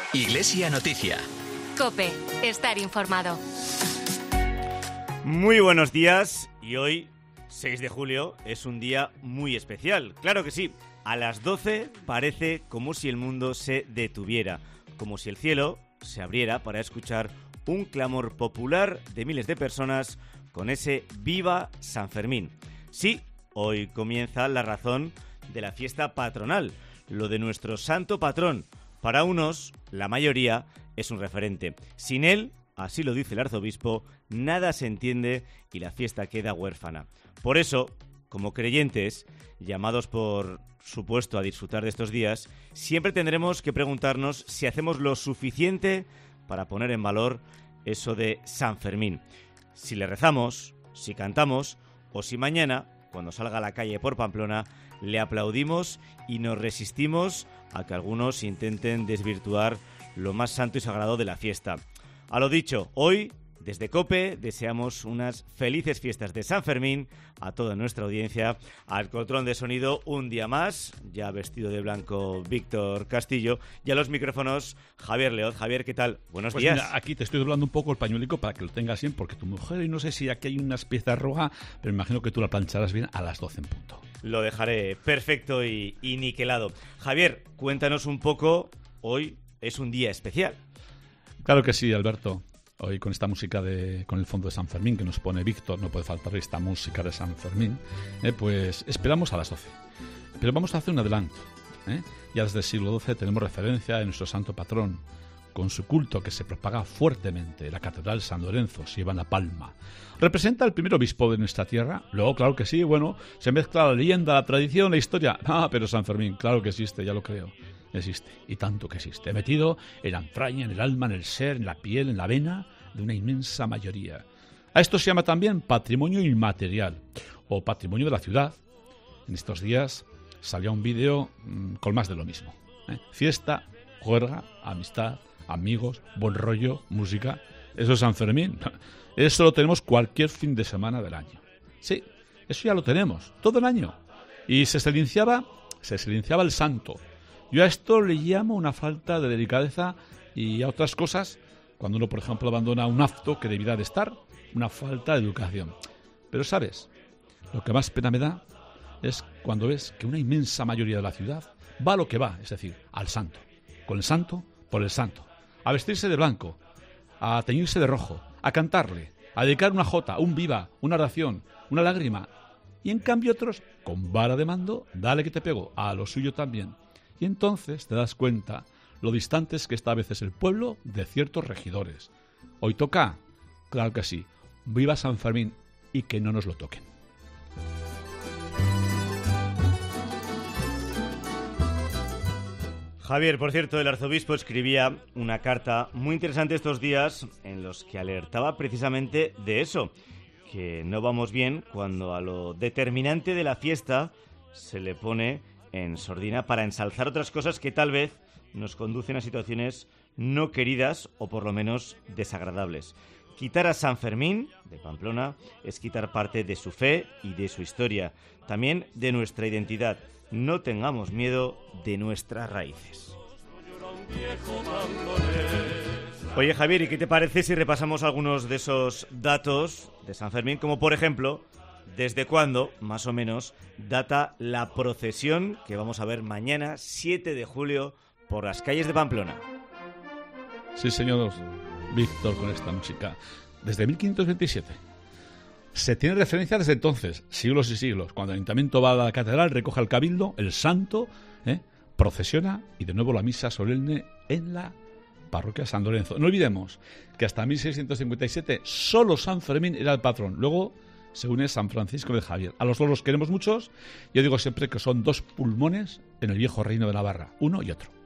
Iglesia Noticia. COPE. Estar informado. Muy buenos días y hoy, 6 de julio, es un día muy especial. Claro que sí, a las 12 parece como si el mundo se detuviera, como si el cielo se abriera para escuchar un clamor popular de miles de personas con ese ¡Viva San Fermín! Sí, hoy comienza la razón de la fiesta patronal, lo de nuestro santo patrón. Para unos, la mayoría, es un referente. Sin él, así lo dice el arzobispo, nada se entiende y la fiesta queda huérfana. Por eso, como creyentes, llamados por supuesto a disfrutar de estos días, siempre tendremos que preguntarnos si hacemos lo suficiente para poner en valor eso de San Fermín. Si le rezamos, si cantamos o si mañana, cuando salga a la calle por Pamplona, le aplaudimos y nos resistimos a que algunos intenten desvirtuar lo más santo y sagrado de la fiesta. A lo dicho, hoy, desde COPE, deseamos unas felices fiestas de San Fermín a toda nuestra audiencia. Al control de sonido, un día más, ya vestido de blanco Víctor Castillo, y a los micrófonos Javier Leoz. Javier, ¿qué tal? Buenos días. Mira, aquí te estoy doblando un poco el pañuelico para que lo tengas bien, porque tu mujer, y no sé si aquí hay unas piezas rojas, pero me imagino que tú la plancharás bien a las 12 en punto. Lo dejaré perfecto y niquelado. Javier, cuéntanos un poco, hoy es un día especial. Claro que sí, Alberto. Hoy con esta música con el fondo de San Fermín que nos pone Víctor, no puede faltar esta música de San Fermín, pues esperamos a las 12. Pero vamos a hacer un adelanto. Ya desde el siglo XII tenemos referencia de nuestro santo patrón, con su culto que se propaga fuertemente. La Catedral San Lorenzo se lleva en la palma. ¿Representa el primer obispo de nuestra tierra? Luego, claro que sí, bueno, se mezcla la leyenda, la tradición, la historia. Pero San Fermín, claro que existe, ya lo creo. Existe, y tanto que existe, metido en la entraña, en el alma, en el ser, en la piel, en la vena de una inmensa mayoría. A esto se llama también patrimonio inmaterial o patrimonio de la ciudad. En estos días salió un vídeo con más de lo mismo. Fiesta, juerga, amistad, amigos, buen rollo, música. Eso es San Fermín. Eso lo tenemos cualquier fin de semana del año. Sí, eso ya lo tenemos, todo el año. Y se silenciaba el santo. Yo a esto le llamo una falta de delicadeza y a otras cosas, cuando uno, por ejemplo, abandona un acto que debiera de estar, una falta de educación. Pero, ¿sabes? Lo que más pena me da es cuando ves que una inmensa mayoría de la ciudad va a lo que va, es decir, al santo. Con el santo, por el santo. A vestirse de blanco, a teñirse de rojo, a cantarle, a dedicar una jota, un viva, una oración, una lágrima. Y en cambio otros, con vara de mando, dale que te pego, a lo suyo también. Y entonces te das cuenta lo distantes que está a veces el pueblo de ciertos regidores. ¿Hoy toca? Claro que sí. Viva San Fermín y que no nos lo toquen. Javier, por cierto, el arzobispo escribía una carta muy interesante estos días en los que alertaba precisamente de eso, que no vamos bien cuando a lo determinante de la fiesta se le pone en sordina para ensalzar otras cosas que tal vez nos conducen a situaciones no queridas o por lo menos desagradables. Quitar a San Fermín de Pamplona es quitar parte de su fe y de su historia, también de nuestra identidad. No tengamos miedo de nuestras raíces. Oye, Javier, ¿y qué te parece si repasamos algunos de esos datos de San Fermín? Como por ejemplo, ¿desde cuándo, más o menos, data la procesión que vamos a ver mañana, 7 de julio, por las calles de Pamplona? Sí, señor Víctor, con esta música. Desde 1527. Se tiene referencia desde entonces, siglos y siglos. Cuando el ayuntamiento va a la catedral, recoge el cabildo, el santo, procesiona y de nuevo la misa solemne en la parroquia San Lorenzo. No olvidemos que hasta 1657 solo San Fermín era el patrón. Luego se une San Francisco de Javier. A los dos los queremos muchos. Yo digo siempre que son dos pulmones en el viejo reino de Navarra, uno y otro.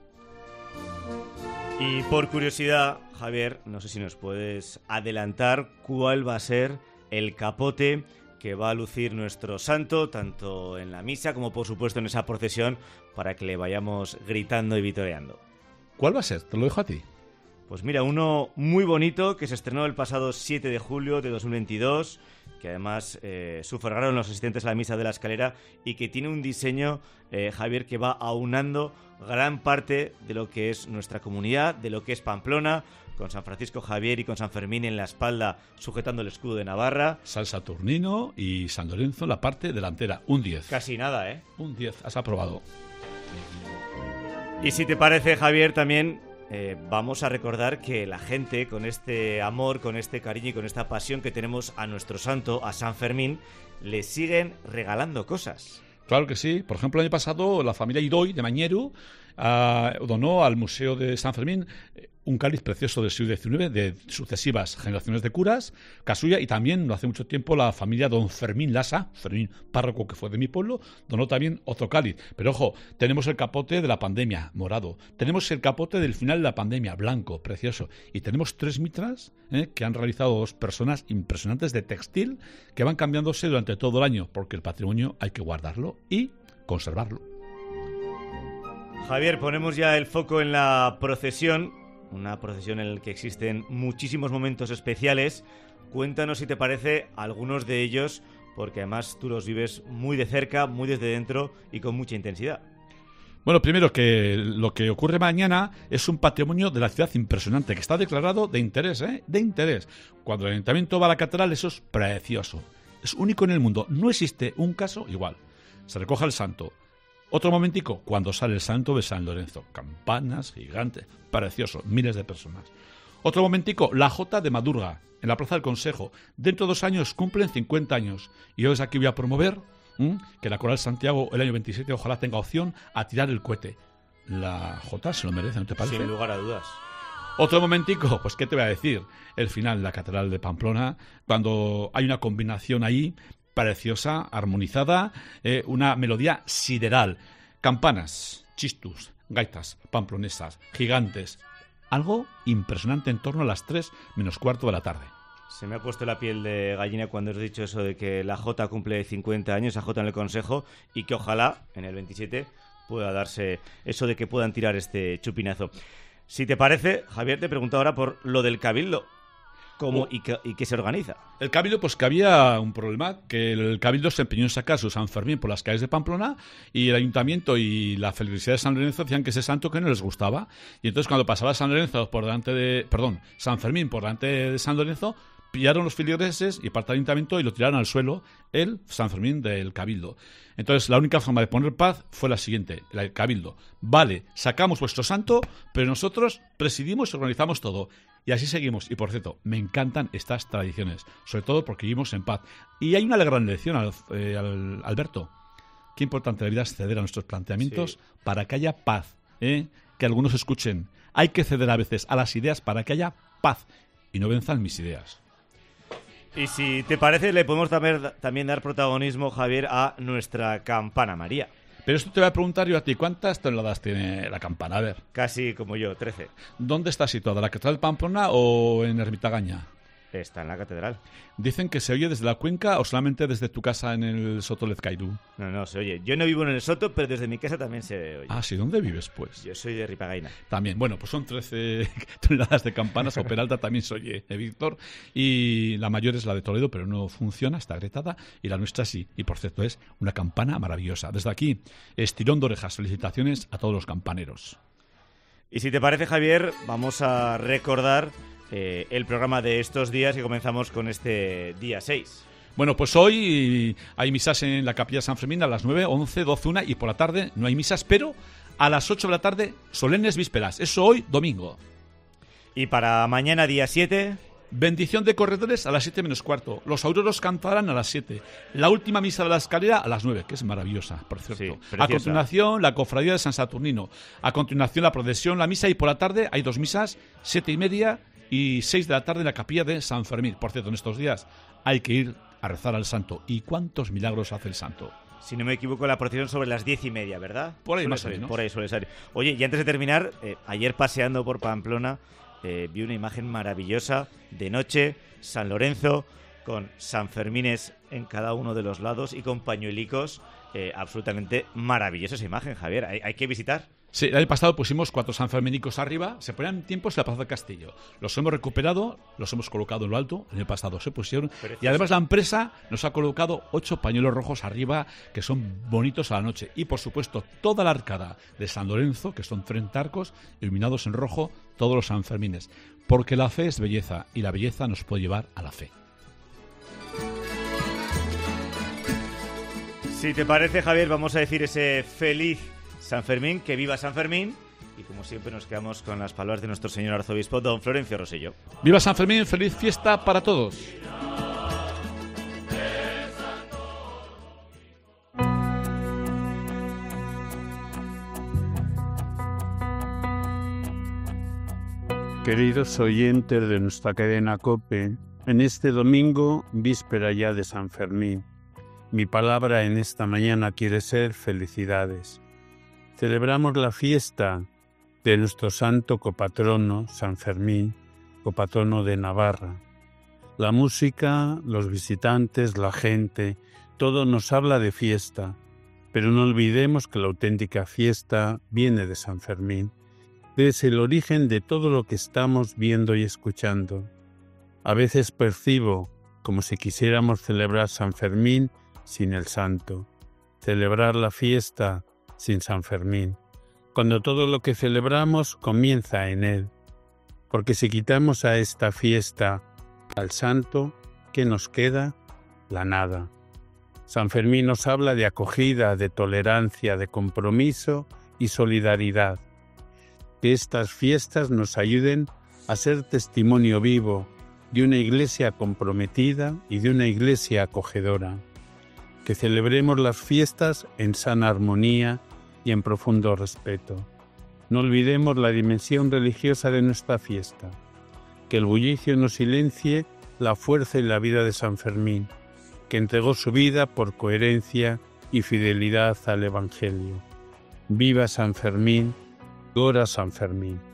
Y por curiosidad, Javier, no sé si nos puedes adelantar cuál va a ser el capote que va a lucir nuestro santo, tanto en la misa como por supuesto en esa procesión, para que le vayamos gritando y vitoreando. ¿Cuál va a ser? Te lo dejo a ti. Pues mira, uno muy bonito que se estrenó el pasado 7 de julio de 2022, que además sufragaron los asistentes a la Misa de la Escalera y que tiene un diseño, Javier, que va aunando gran parte de lo que es nuestra comunidad, de lo que es Pamplona, con San Francisco Javier y con San Fermín en la espalda sujetando el escudo de Navarra. San Saturnino y San Lorenzo en la parte delantera. Un 10. Casi nada, ¿eh? Un 10. Has aprobado. Y si te parece, Javier, también vamos a recordar que la gente, con este amor, con este cariño y con esta pasión que tenemos a nuestro santo, a San Fermín, le siguen regalando cosas. Claro que sí. Por ejemplo, el año pasado la familia Idoy de Mañeru donó al Museo de San Fermín un cáliz precioso del siglo XIX de sucesivas generaciones de curas, casuya, y también no hace mucho tiempo la familia don Fermín Lasa, Fermín párroco que fue de mi pueblo, donó también otro cáliz. Pero ojo, tenemos el capote de la pandemia, morado, tenemos el capote del final de la pandemia, blanco, precioso, y tenemos 3 mitras que han realizado 2 personas impresionantes de textil que van cambiándose durante todo el año, porque el patrimonio hay que guardarlo y conservarlo. Javier, ponemos ya el foco en la procesión. Una procesión en la que existen muchísimos momentos especiales. Cuéntanos, si te parece, algunos de ellos, porque además tú los vives muy de cerca, muy desde dentro y con mucha intensidad. Bueno, primero que lo que ocurre mañana es un patrimonio de la ciudad impresionante, que está declarado de interés, de interés. Cuando el ayuntamiento va a la catedral, eso es precioso. Es único en el mundo. No existe un caso igual. Se recoge el santo. Otro momentico, cuando sale el santo de San Lorenzo. Campanas gigantes, precioso, miles de personas. Otro momentico, la Jota de Madurga, en la Plaza del Consejo. Dentro de 2 años cumplen 50 años. Y yo desde aquí voy a promover que la Coral Santiago el año 27 ojalá tenga opción a tirar el cohete. La Jota se lo merece, ¿no te parece? Sin lugar a dudas. Otro momentico, pues qué te voy a decir. El final de la Catedral de Pamplona, cuando hay una combinación ahí preciosa, armonizada, una melodía sideral. Campanas, chistus, gaitas pamplonesas, gigantes. Algo impresionante en torno a las 3 menos cuarto de la tarde. Se me ha puesto la piel de gallina cuando has dicho eso de que la Jota cumple 50 años, la Jota en el Consejo, y que ojalá en el 27 pueda darse eso de que puedan tirar este chupinazo. Si te parece, Javier, te pregunto ahora por lo del Cabildo. ¿Cómo y qué se organiza? El Cabildo, pues que había un problema, que el Cabildo se empeñó en sacar su San Fermín por las calles de Pamplona y el Ayuntamiento y la feligresía de San Lorenzo decían que ese santo que no les gustaba. Y entonces cuando pasaba San Fermín por delante de San Lorenzo, pillaron los feligreses y parte del Ayuntamiento y lo tiraron al suelo, el San Fermín del Cabildo. Entonces la única forma de poner paz fue la siguiente, el Cabildo. Vale, sacamos vuestro santo, pero nosotros presidimos y organizamos todo. Y así seguimos. Y por cierto, me encantan estas tradiciones, sobre todo porque vivimos en paz. Y hay una gran lección, Alberto. Qué importante debería es ceder a nuestros planteamientos para que haya paz. Que algunos escuchen. Hay que ceder a veces a las ideas para que haya paz y no venzan mis ideas. Y si te parece, le podemos también dar protagonismo, Javier, a nuestra campana María. Pero esto te voy a preguntar yo a ti, ¿cuántas toneladas tiene la campana? A ver. Casi como yo, 13. ¿Dónde está situada? ¿La Catedral de Pamplona o en Ermitagaña? Está en la catedral. ¿Dicen que se oye desde la cuenca o solamente desde tu casa en el Soto Lezcairu? No, se oye. Yo no vivo en el Soto, pero desde mi casa también se oye. Ah, sí, ¿dónde vives, pues? Yo soy de Ripagaina. También, bueno, pues son 13 toneladas de campanas, o Peralta también se oye, Víctor. Y la mayor es la de Toledo, pero no funciona, está agrietada, y la nuestra sí. Y por cierto, es una campana maravillosa. Desde aquí, estirón de orejas, felicitaciones a todos los campaneros. Y si te parece, Javier, vamos a recordar el programa de estos días, que comenzamos con este día 6. Bueno, pues hoy hay misas en la Capilla de San Fermín a las 9, 11, 12, 1 y por la tarde no hay misas, pero a las 8 de la tarde solemnes vísperas. Eso hoy, domingo. Y para mañana, día 7... bendición de corredores a las 7 menos cuarto. Los auroros cantarán a las 7. La última misa de la escalera a las 9, que es maravillosa, por cierto. Sí, a continuación, la cofradía de San Saturnino. A continuación, la procesión, la misa, y por la tarde hay 2 misas, 7:30 y 6 de la tarde en la capilla de San Fermín. Por cierto, en estos días hay que ir a rezar al santo. ¿Y cuántos milagros hace el santo? Si no me equivoco, la procesión sobre las 10:30, ¿verdad? Por ahí suele más o menos. Por ahí suele ser. Oye, y antes de terminar, ayer paseando por Pamplona, vi una imagen maravillosa de noche, San Lorenzo, con San Fermines en cada uno de los lados y con pañuelicos absolutamente maravillosa esa imagen, Javier. Hay que visitar. Sí, el año pasado pusimos 4 sanferminicos arriba, se ponían tiempos en la Plaza del Castillo. Los hemos recuperado, los hemos colocado en lo alto, el año pasado se pusieron. Y además la empresa nos ha colocado 8 pañuelos rojos arriba, que son bonitos a la noche. Y por supuesto, toda la arcada de San Lorenzo, que son 30 arcos, iluminados en rojo, todos los sanfermines. Porque la fe es belleza, y la belleza nos puede llevar a la fe. Si te parece, Javier, vamos a decir ese feliz San Fermín, que viva San Fermín, y como siempre nos quedamos con las palabras de nuestro señor arzobispo, don Florencio Rosselló. ¡Viva San Fermín! ¡Feliz fiesta para todos! Queridos oyentes de nuestra cadena COPE, en este domingo, víspera ya de San Fermín, mi palabra en esta mañana quiere ser felicidades. Celebramos la fiesta de nuestro santo copatrono, San Fermín, copatrono de Navarra. La música, los visitantes, la gente, todo nos habla de fiesta, pero no olvidemos que la auténtica fiesta viene de San Fermín. Es el origen de todo lo que estamos viendo y escuchando. A veces percibo como si quisiéramos celebrar San Fermín sin el santo, celebrar la fiesta sin San Fermín, cuando todo lo que celebramos comienza en él. Porque si quitamos a esta fiesta al santo, ¿qué nos queda? La nada. San Fermín nos habla de acogida, de tolerancia, de compromiso y solidaridad. Que estas fiestas nos ayuden a ser testimonio vivo de una iglesia comprometida y de una iglesia acogedora. Que celebremos las fiestas en sana armonía y en profundo respeto. No olvidemos la dimensión religiosa de nuestra fiesta. Que el bullicio no silencie la fuerza y la vida de San Fermín, que entregó su vida por coherencia y fidelidad al Evangelio. ¡Viva San Fermín! ¡Ora San Fermín!